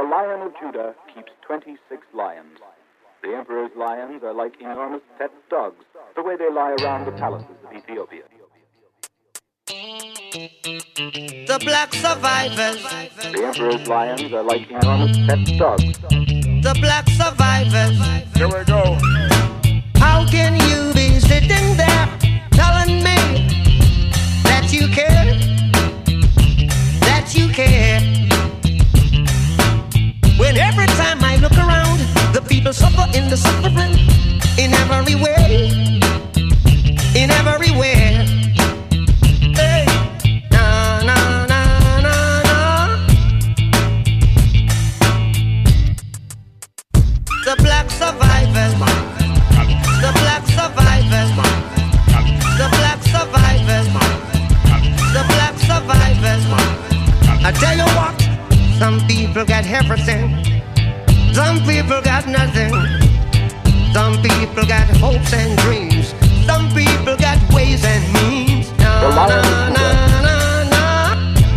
Lion of Judah keeps 26 lions. The emperor's lions are like enormous pet dogs, the way they lie around the palaces of Ethiopia. The black survivors. The emperor's lions are like enormous pet dogs. The black survivors. Here we go. How can you be sitting there telling me that you care? That you care. When every time I look around, the people suffer in the suffering, in every way, in everywhere. Hey, na na na na na. The black survivors, the black survivors, the black survivors, the black survivors. I tell you what. Some people got everything. Some people got nothing. Some people got hopes and dreams. Some people got ways and means. Na na na na na.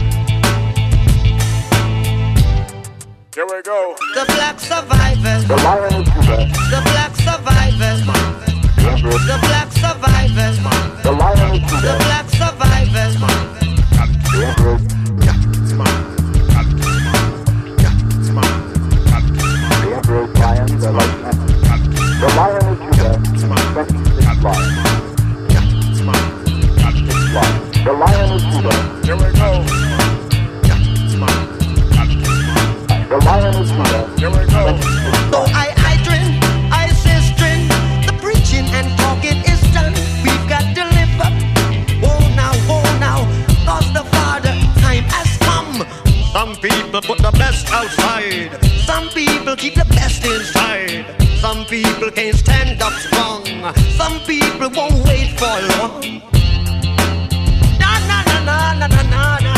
Here we go. The black survivors. The Lion of Judah. The black survivors. The emperor. The black survivors. The Lion of Judah. The black survivors. The emperor. The emperor's lions are like the Lion of Judah keeps 26 lions. 6 lions. The Lion of Judah. Here we go. The Lion of Judah. Here we go. So I drink, I sistering. The preaching and talking is done. We've got to live up. Whoa now, cause the Father time has come. Some people put the best outside. Some people keep the best inside. Some people can't stand up strong. Some people won't wait for long. Na na na na na na na na.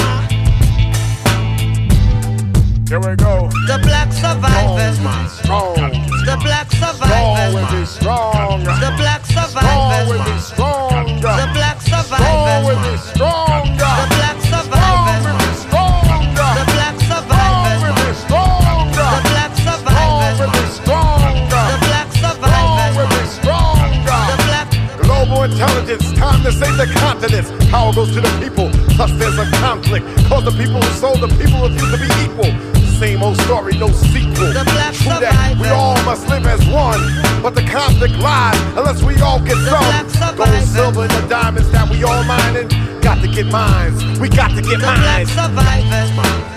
Here we go. The black survivors. Strong. The black Strong survivors. with me, strong. The black Strong survivors. with me, strong. The black Strong survivors. with me, strong. The black Strong survivors. with me, strong. The black Strong survivors. with me, strong. The black Strong survivors. with me, strong. The black Strong survivors. with me, strong. The black. Global intelligence, time to save the continents. Power goes to the people, plus there's a conflict. Cause the people who sold the people refuse to be equal. Same old story, no sequel. The black True that we survivor. all must live as one, but the conflict lies unless we all get black some. Gold, survivor. silver, and the diamonds that we all mining. Got to get mines. We got to get The black mines. survivors.